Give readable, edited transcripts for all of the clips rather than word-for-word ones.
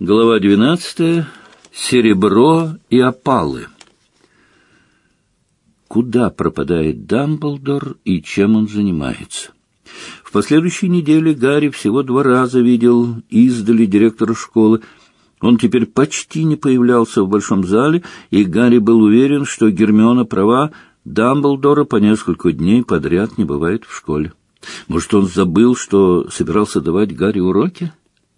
Глава 12. Серебро и опалы. Куда пропадает Дамблдор и чем он занимается? В последующей неделе Гарри всего 2 раза видел издали директора школы. Он теперь почти не появлялся в большом зале, и Гарри был уверен, что Гермиона права, Дамблдора по несколько дней подряд не бывает в школе. Может, он забыл, что собирался давать Гарри уроки?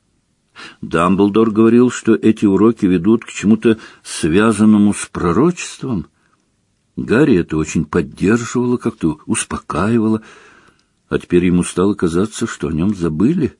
Дамблдор говорил, что эти уроки ведут к чему-то связанному с пророчеством. Гарри это очень поддерживало, как-то успокаивало, а теперь ему стало казаться, что о нем забыли.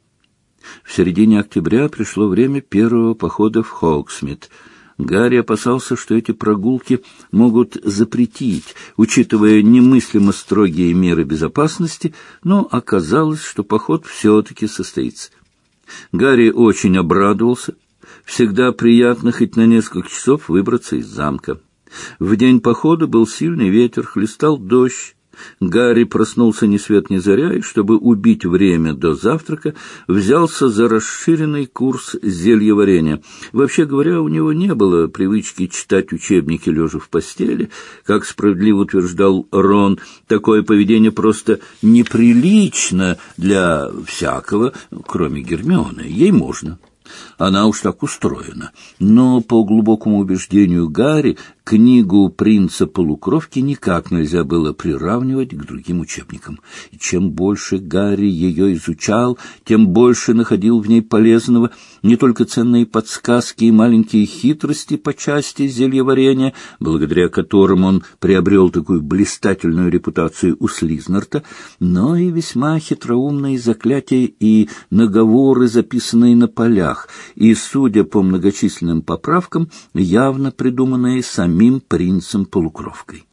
В середине октября пришло время первого похода в Хоуксмит. Гарри опасался, что эти прогулки могут запретить, учитывая немыслимо строгие меры безопасности, но оказалось, что поход все-таки состоится. Гарри очень обрадовался. Всегда приятно хоть на несколько часов выбраться из замка. В день похода был сильный ветер, хлестал дождь. Гарри проснулся ни свет ни заря, и, чтобы убить время до завтрака, взялся за расширенный курс зельеварения. Вообще говоря, у него не было привычки читать учебники лежа в постели. Как справедливо утверждал Рон, такое поведение просто неприлично для всякого, кроме Гермионы. Ей можно. Она уж так устроена. Но, по глубокому убеждению Гарри, книгу «Принца полукровки» никак нельзя было приравнивать к другим учебникам. И чем больше Гарри ее изучал, тем больше находил в ней полезного. Не только ценные подсказки и маленькие хитрости по части зельеварения, благодаря которым он приобрел такую блистательную репутацию у Слизнарта, но и весьма хитроумные заклятия и наговоры, записанные на полях, и, судя по многочисленным поправкам, явно придуманные самим принцем-полукровкой.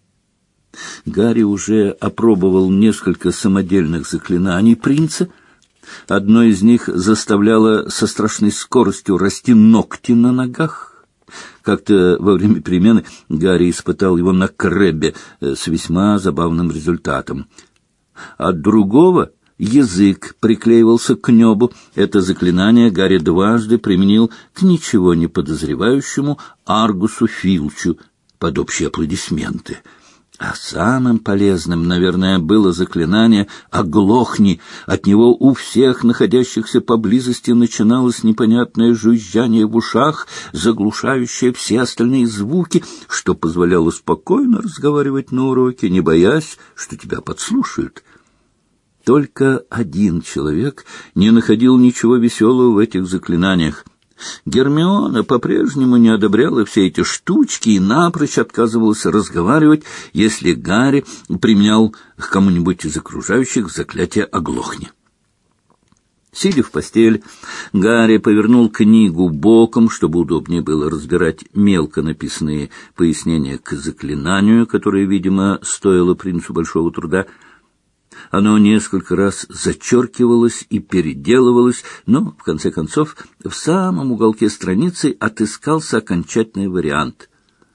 Гарри уже опробовал несколько самодельных заклинаний принца. Одно из них заставляло со страшной скоростью расти ногти на ногах. Как-то во время перемены Гарри испытал его на Крэббе с весьма забавным результатом. От другого язык приклеивался к небу. Это заклинание Гарри дважды применил к ничего не подозревающему Аргусу Филчу под общие аплодисменты. А самым полезным, наверное, было заклинание «Оглохни». От него у всех находящихся поблизости начиналось непонятное жужжание в ушах, заглушающее все остальные звуки, что позволяло спокойно разговаривать на уроке, не боясь, что тебя подслушают. Только один человек не находил ничего веселого в этих заклинаниях. Гермиона по-прежнему не одобряла все эти штучки и напрочь отказывалась разговаривать, если Гарри применял к кому-нибудь из окружающих заклятие «Оглохни». Сидя в постели, Гарри повернул книгу боком, чтобы удобнее было разбирать мелко написанные пояснения к заклинанию, которое, видимо, стоило принцу большого труда. Оно несколько раз зачеркивалось и переделывалось, но, в конце концов, в самом уголке страницы отыскался окончательный вариант.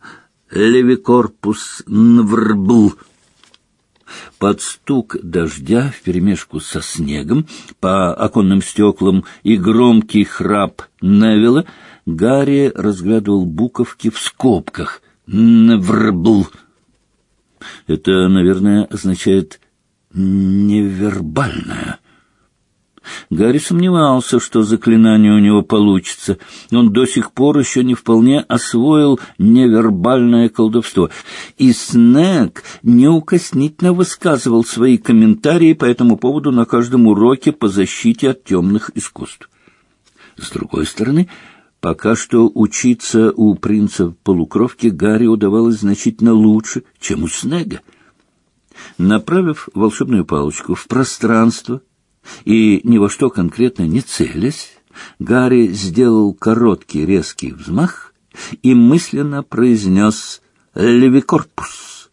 «Левикорпус нврбл». Под стук дождя вперемешку со снегом по оконным стеклам и громкий храп Невилла Гарри разглядывал буковки в скобках. «Нврбл». Это, наверное, означает «невербальное». Гарри сомневался, что заклинание у него получится. Он до сих пор еще не вполне освоил невербальное колдовство. И Снегг неукоснительно высказывал свои комментарии по этому поводу на каждом уроке по защите от темных искусств. С другой стороны, пока что учиться у принца-полукровки Гарри удавалось значительно лучше, чем у Снегга. Направив волшебную палочку в пространство и ни во что конкретно не целясь, Гарри сделал короткий резкий взмах и мысленно произнес «Левикорпус».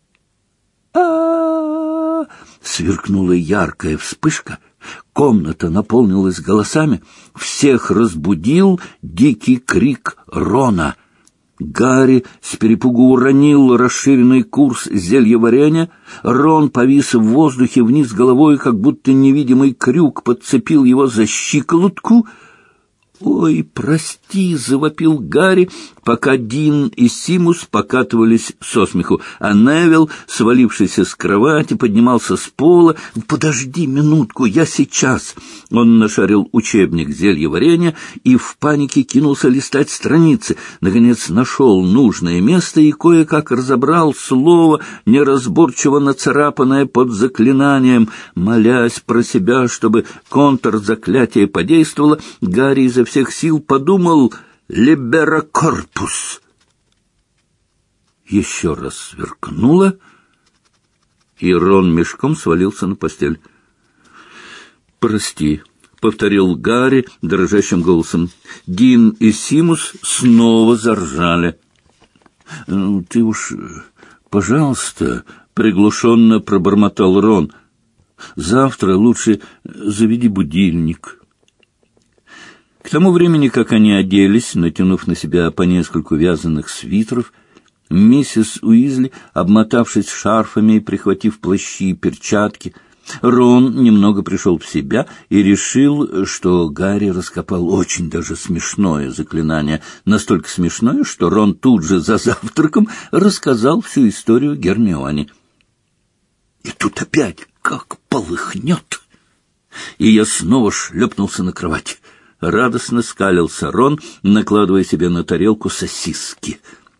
Сверкнула яркая вспышка, комната наполнилась голосами, всех разбудил дикий крик Рона. Гарри с перепугу уронил расширенный курс зельеварения. Рон повис в воздухе вниз головой, как будто невидимый крюк подцепил его за щиколотку. «Ой, прости!» — завопил Гарри, пока Дин и Симус покатывались со смеху, а Невилл, свалившийся с кровати, поднимался с пола. «Подожди минутку, я сейчас!» Он нашарил учебник зельеварения и в панике кинулся листать страницы. Наконец нашел нужное место и кое-как разобрал слово, неразборчиво нацарапанное под заклинанием. Молясь про себя, чтобы контрзаклятие подействовало, Гарри изо всех сил подумал «Либерокорпус». Еще раз сверкнуло, и Рон мешком свалился на постель. «Прости», — повторил Гарри дрожащим голосом. Дин и Симус снова заржали. «Ты уж, пожалуйста», — приглушенно пробормотал Рон, — «завтра лучше заведи будильник». К тому времени, как они оделись, натянув на себя по нескольку вязаных свитеров, миссис Уизли, обмотавшись шарфами и прихватив плащи и перчатки, Рон немного пришел в себя и решил, что Гарри раскопал очень даже смешное заклинание, настолько смешное, что Рон тут же за завтраком рассказал всю историю Гермионе. И тут опять как полыхнет, и я снова шлепнулся на кровать. Радостно скалился Рон, накладывая себе на тарелку сосиски.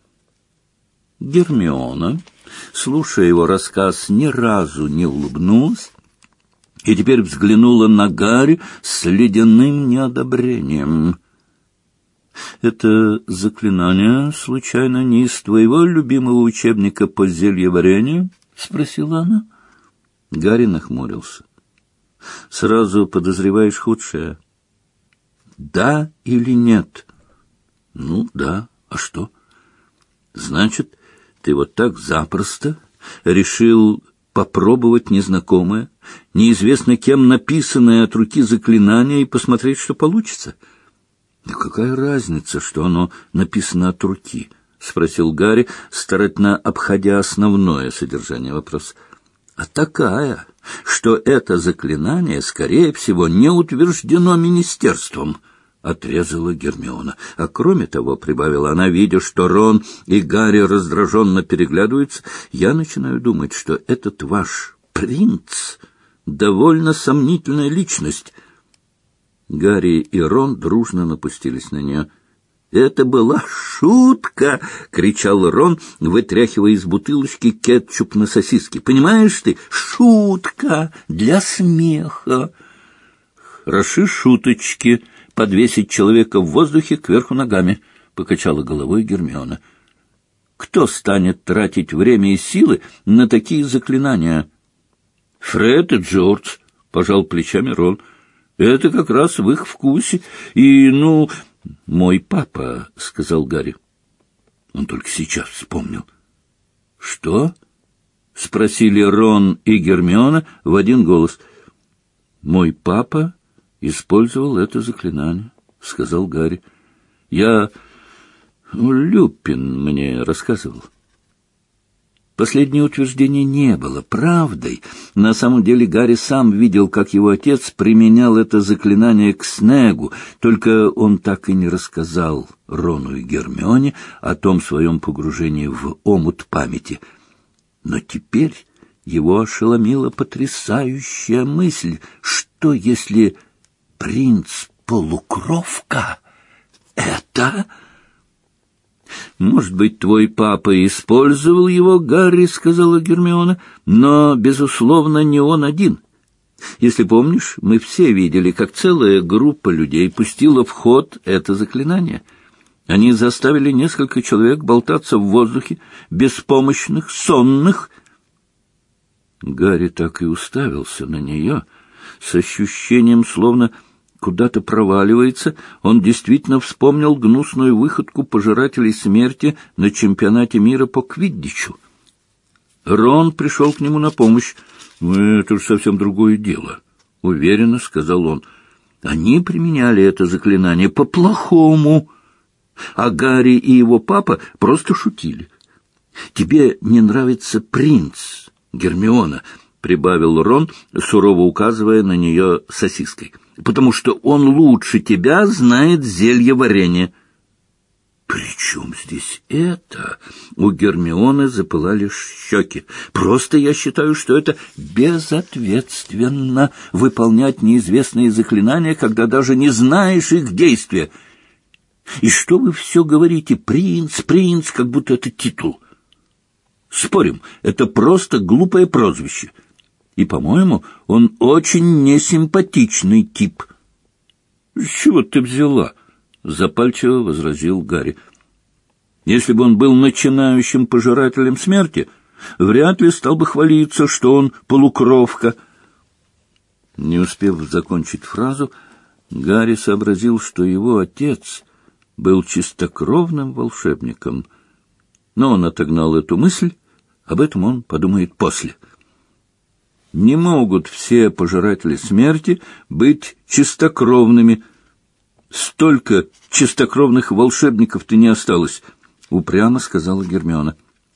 Гермиона, слушая его рассказ, ни разу не улыбнулась и теперь взглянула на Гарри с ледяным неодобрением. «Это заклинание, случайно, не из твоего любимого учебника по зельеварению?» — спросила она. Гарри нахмурился. «Сразу подозреваешь худшее. Да или нет?» «Ну, да. А что?» «Значит, ты вот так запросто решил попробовать незнакомое, неизвестно кем написанное от руки заклинание и посмотреть, что получится?» «Да какая разница, что оно написано от руки?» — спросил Гарри, старательно обходя основное содержание вопроса. «А такая, что это заклинание, скорее всего, не утверждено министерством», — отрезала Гермиона. «А кроме того, — прибавила она, видя, что Рон и Гарри раздраженно переглядываются, — я начинаю думать, что этот ваш принц довольно сомнительная личность». Гарри и Рон дружно напустились на нее. «Это была шутка!» — кричал Рон, вытряхивая из бутылочки кетчуп на сосиски. «Понимаешь ты? Шутка для смеха!» «Хороши шуточки подвесить человека в воздухе кверху ногами», — покачала головой Гермиона. «Кто станет тратить время и силы на такие заклинания?» «Фред и Джордж», — пожал плечами Рон. «Это как раз в их вкусе. И, ну...» «Мой папа», — сказал Гарри. Он только сейчас вспомнил. «Что?» — спросили Рон и Гермиона в один голос. «Мой папа использовал это заклинание», — сказал Гарри. Люпин мне рассказывал». Последнее утверждение не было правдой. На самом деле Гарри сам видел, как его отец применял это заклинание к Снеггу, только он так и не рассказал Рону и Гермионе о том своем погружении в омут памяти. Но теперь его ошеломила потрясающая мысль, что если принц-полукровка — это... «Может быть, твой папа использовал его, Гарри, — сказала Гермиона, — но, безусловно, не он один. Если помнишь, мы все видели, как целая группа людей пустила в ход это заклинание. Они заставили несколько человек болтаться в воздухе, беспомощных, сонных». Гарри так и уставился на нее, с ощущением, словно куда-то проваливается. Он действительно вспомнил гнусную выходку пожирателей смерти на чемпионате мира по квиддичу. Рон пришел к нему на помощь. «Это же совсем другое дело», — уверенно сказал он. «Они применяли это заклинание по-плохому, а Гарри и его папа просто шутили. Тебе не нравится принц, Гермиона», — прибавил Рон, сурово указывая на нее сосиской. потому что он лучше тебя знает зелье варенья». «При чем здесь это?» У Гермионы запылали щеки. «Просто я считаю, что это безответственно выполнять неизвестные заклинания, когда даже не знаешь их действия. И что вы все говорите «принц, принц», как будто это титул? Спорим, это просто глупое прозвище. И, по-моему, он очень несимпатичный тип». «С чего ты взяла?» — запальчиво возразил Гарри. «Если бы он был начинающим пожирателем смерти, вряд ли стал бы хвалиться, что он полукровка». Не успев закончить фразу, Гарри сообразил, что его отец был чистокровным волшебником. Но он отогнал эту мысль, об этом он подумает после. Не могут все пожиратели смерти быть чистокровными. Столько чистокровных волшебников-то не осталось, — упрямо сказала Гермиона.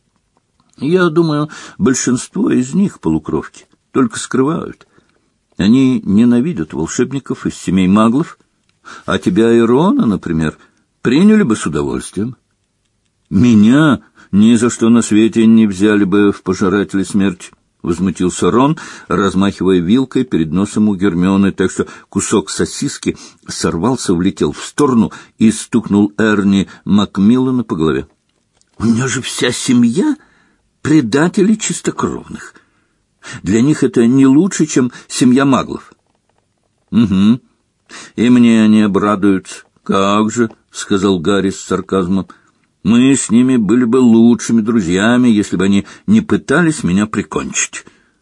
«Я думаю, большинство из них полукровки, только скрывают. Они ненавидят волшебников из семей маглов, а тебя и Рона, например, приняли бы с удовольствием. Меня ни за что на свете не взяли бы в пожиратели смерти», — возмутился Рон, размахивая вилкой перед носом у Гермионы, так что кусок сосиски сорвался, влетел в сторону и стукнул Эрни Макмиллана по голове. «У меня же вся семья предатели чистокровных. Для них это не лучше, чем семья маглов». «Угу. И мне они обрадуются. Как же», — сказал Гарри с сарказмом. «Мы с ними были бы лучшими друзьями, если бы они не пытались меня прикончить».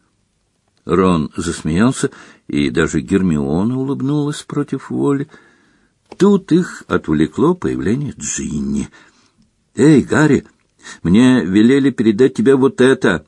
Рон засмеялся, и даже Гермиона улыбнулась против воли. Тут их отвлекло появление Джинни. «Эй, Гарри, мне велели передать тебе вот это».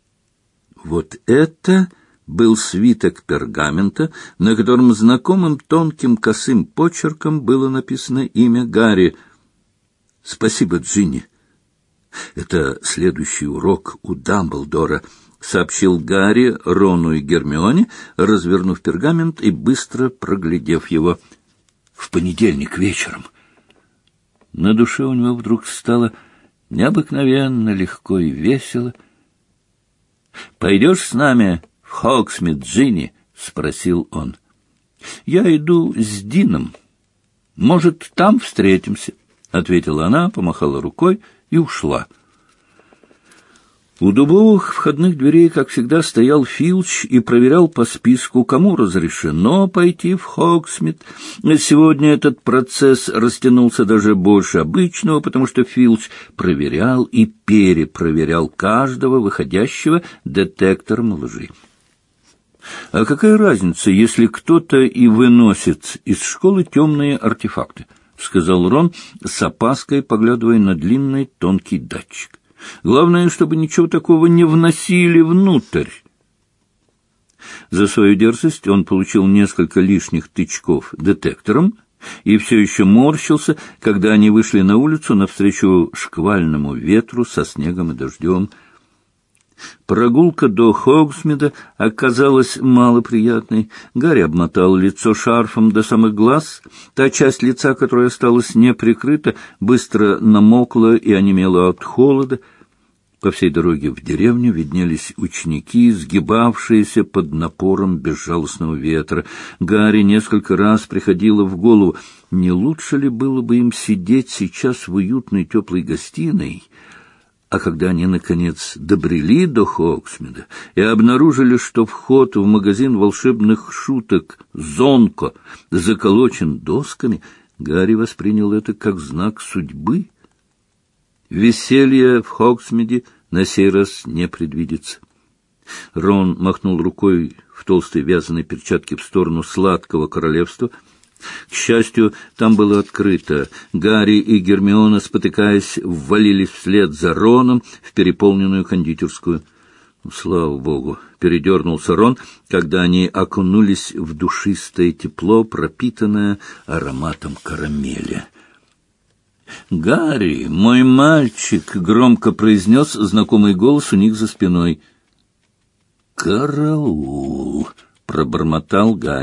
Вот это был свиток пергамента, на котором знакомым тонким косым почерком было написано имя Гарри. «Спасибо, Джинни. Это следующий урок у Дамблдора», — сообщил Гарри Рону и Гермионе, развернув пергамент и быстро проглядев его. «В понедельник вечером». На душе у него вдруг стало необыкновенно легко и весело. «Пойдешь с нами в Хогсмит, Джинни?» — спросил он. «Я иду с Дином. Может, там встретимся?» — ответила она, помахала рукой и ушла. У дубовых входных дверей, как всегда, стоял Филч и проверял по списку, кому разрешено пойти в Хогсмит. Сегодня этот процесс растянулся даже больше обычного, потому что Филч проверял и перепроверял каждого выходящего детектором лжи. «А какая разница, если кто-то и выносит из школы темные артефакты?» — сказал Рон, с опаской поглядывая на длинный тонкий датчик. «Главное, чтобы ничего такого не вносили внутрь». За свою дерзость он получил несколько лишних тычков детектором и все еще морщился, когда они вышли на улицу навстречу шквальному ветру со снегом и дождем. Прогулка до Хогсмида оказалась малоприятной. Гарри обмотал лицо шарфом до самых глаз. Та часть лица, которая осталась неприкрыта, быстро намокла и онемела от холода. По всей дороге в деревню виднелись ученики, сгибавшиеся под напором безжалостного ветра. Гарри несколько раз приходило в голову, не лучше ли было бы им сидеть сейчас в уютной теплой гостиной. А когда они, наконец, добрели до Хогсмида и обнаружили, что вход в магазин волшебных шуток «Зонко» заколочен досками, Гарри воспринял это как знак судьбы. Веселье в Хогсмиде на сей раз не предвидится. Рон махнул рукой в толстой вязаной перчатке в сторону сладкого королевства. К счастью, там было открыто. Гарри и Гермиона, спотыкаясь, ввалились вслед за Роном в переполненную кондитерскую. Слава богу, передернулся Рон, когда они окунулись в душистое тепло, пропитанное ароматом карамели. «Гарри, мой мальчик!» — громко произнес знакомый голос у них за спиной. «Караул!» — пробормотал Гарри.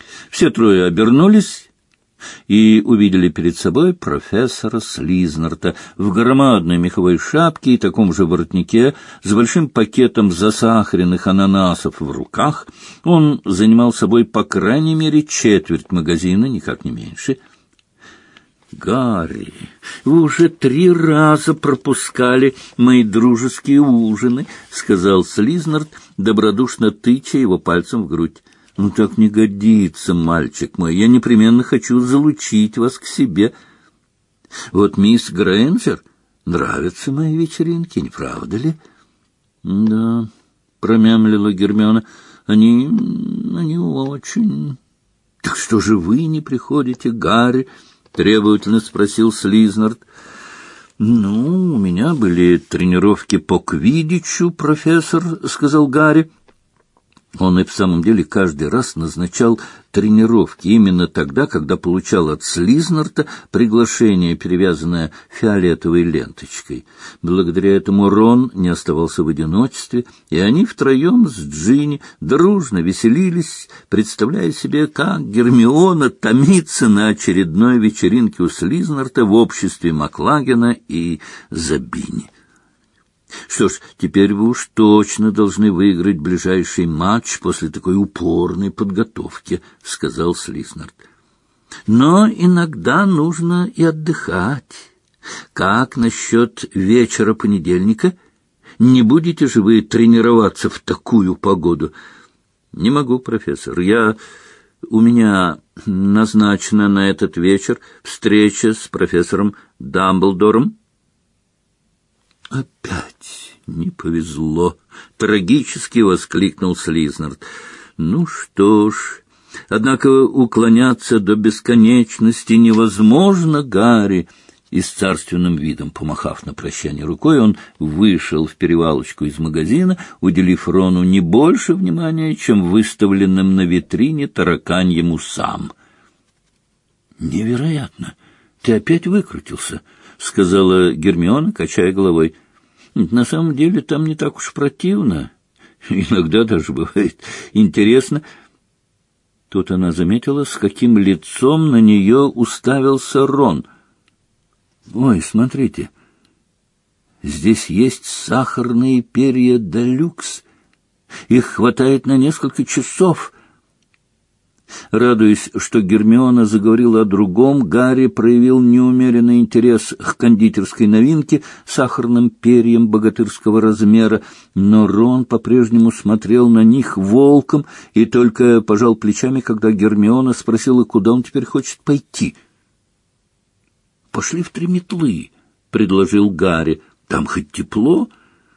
Все трое обернулись и увидели перед собой профессора Слизнарта в громадной меховой шапке и таком же воротнике, с большим пакетом засахаренных ананасов в руках. Он занимал собой по крайней мере четверть магазина, никак не меньше. «Гарри, вы уже 3 раза пропускали мои дружеские ужины», — сказал Слизнарт, добродушно тыча его пальцем в грудь. «Ну, так не годится, мальчик мой. Я непременно хочу залучить вас к себе. Вот мисс Грейнджер нравятся мои вечеринки, не правда ли?» «Да», — промямлила Гермиона, — «они очень...» «Так что же вы не приходите, Гарри?» — требовательно спросил Слизнарт. «Ну, у меня были тренировки по квиддичу, профессор», — сказал Гарри. Он и в самом деле каждый раз назначал тренировки именно тогда, когда получал от Слизнарта приглашение, перевязанное фиолетовой ленточкой. Благодаря этому Рон не оставался в одиночестве, и они втроем с Джинни дружно веселились, представляя себе, как Гермиона томится на очередной вечеринке у Слизнарта в обществе Маклагена и Забини. «Что ж, теперь вы уж точно должны выиграть ближайший матч после такой упорной подготовки», — сказал Слизнарт. «Но иногда нужно и отдыхать. Как насчет вечера понедельника? Не будете же вы тренироваться в такую погоду?» «Не могу, профессор. У меня назначена на этот вечер встреча с профессором Дамблдором». «Опять не повезло!» — трагически воскликнул Слизнарт. «Ну что ж, однако уклоняться до бесконечности невозможно, Гарри!» И с царственным видом, помахав на прощание рукой, он вышел в перевалочку из магазина, уделив Рону не больше внимания, чем выставленным на витрине тараканьим усам. «Невероятно! Ты опять выкрутился!» — сказала Гермиона, качая головой. «На самом деле там не так уж противно. Иногда даже бывает интересно». Тут она заметила, с каким лицом на нее уставился Рон. «Ой, смотрите, здесь есть сахарные перья де-люкс. Их хватает на несколько часов». Радуясь, что Гермиона заговорила о другом, Гарри проявил неумеренный интерес к кондитерской новинке, сахарным перьям богатырского размера, но Рон по-прежнему смотрел на них волком и только пожал плечами, когда Гермиона спросила, куда он теперь хочет пойти. «Пошли в 3 метлы», — предложил Гарри. «Там хоть тепло».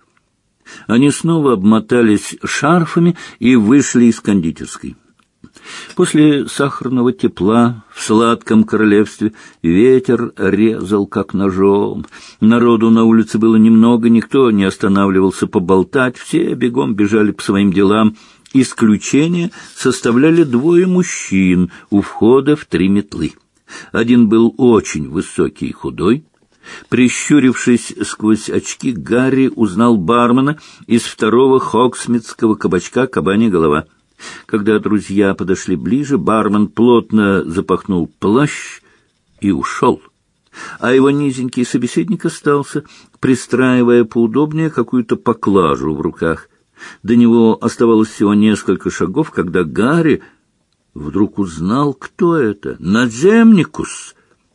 Они снова обмотались шарфами и вышли из кондитерской. После сахарного тепла в сладком королевстве ветер резал как ножом. Народу на улице было немного, никто не останавливался поболтать, все бегом бежали по своим делам. Исключение составляли 2 мужчин у входа в 3 метлы. Один был очень высокий и худой. Прищурившись сквозь очки, Гарри узнал бармена из 2-го хоксмитского кабачка «Кабанья голова». Когда друзья подошли ближе, бармен плотно запахнул плащ и ушел, а его низенький собеседник остался, пристраивая поудобнее какую-то поклажу в руках. До него оставалось всего несколько шагов, когда Гарри вдруг узнал, кто это — Наземникус.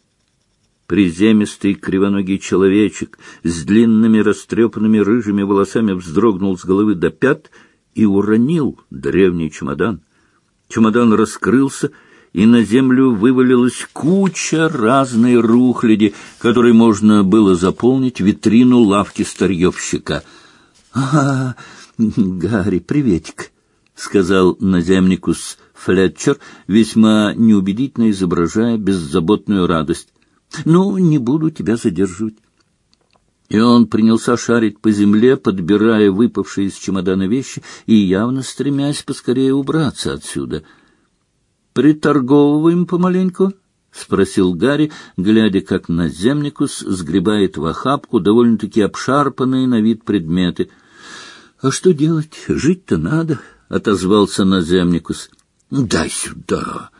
Приземистый кривоногий человечек с длинными растрепанными рыжими волосами вздрогнул с головы до пят и уронил древний чемодан. Чемодан раскрылся, и на землю вывалилась куча разной рухляди, которой можно было заполнить витрину лавки старьевщика. «Ага, Гарри, приветик», — сказал наземникус Флетчер, весьма неубедительно изображая беззаботную радость. «Ну, не буду тебя задерживать». И он принялся шарить по земле, подбирая выпавшие из чемодана вещи и явно стремясь поскорее убраться отсюда. «Приторговываем помаленьку?» — спросил Гарри, глядя, как наземникус сгребает в охапку довольно-таки обшарпанные на вид предметы. «А что делать? Жить-то надо», — отозвался наземникус. «Дай сюда!»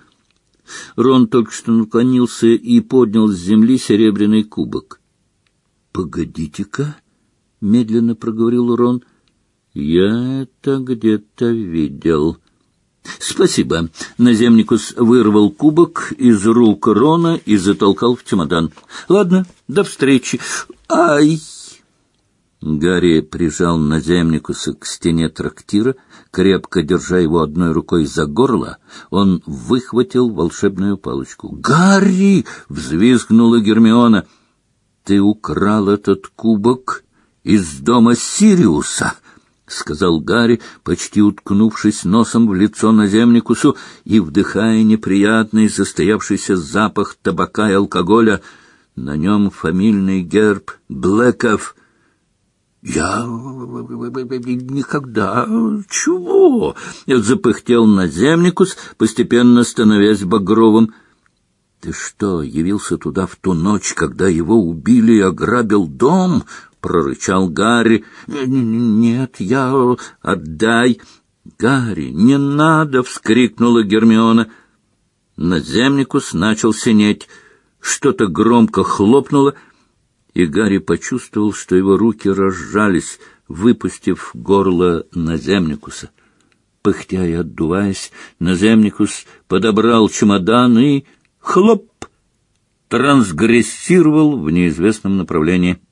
Рон только что наклонился и поднял с земли серебряный кубок. — Погодите-ка, — медленно проговорил Рон, — я это где-то видел. — Спасибо. Наземникус вырвал кубок из рук Рона и затолкал в чемодан. — Ладно, до встречи. Ай! Гарри прижал Наземникуса к стене трактира. Крепко держа его одной рукой за горло, он выхватил волшебную палочку. «Гарри!» — взвизгнула Гермиона. «Ты украл этот кубок из дома Сириуса!» — сказал Гарри, почти уткнувшись носом в лицо Наземникусу и вдыхая неприятный застоявшийся запах табака и алкоголя. На нем фамильный герб Блэков. «Я никогда... Чего?» — запыхтел Наземникус, постепенно становясь багровым. «Ты что, явился туда в ту ночь, когда его убили и ограбил дом?» — прорычал Гарри. «Нет, я... Отдай!» «Гарри, не надо!» — вскрикнула Гермиона. Наземникус начал синеть. Что-то громко хлопнуло, и Гарри почувствовал, что его руки разжались, выпустив горло Наземникуса. Пыхтя и отдуваясь, Наземникус подобрал чемодан и, хлоп, трансгрессировал в неизвестном направлении.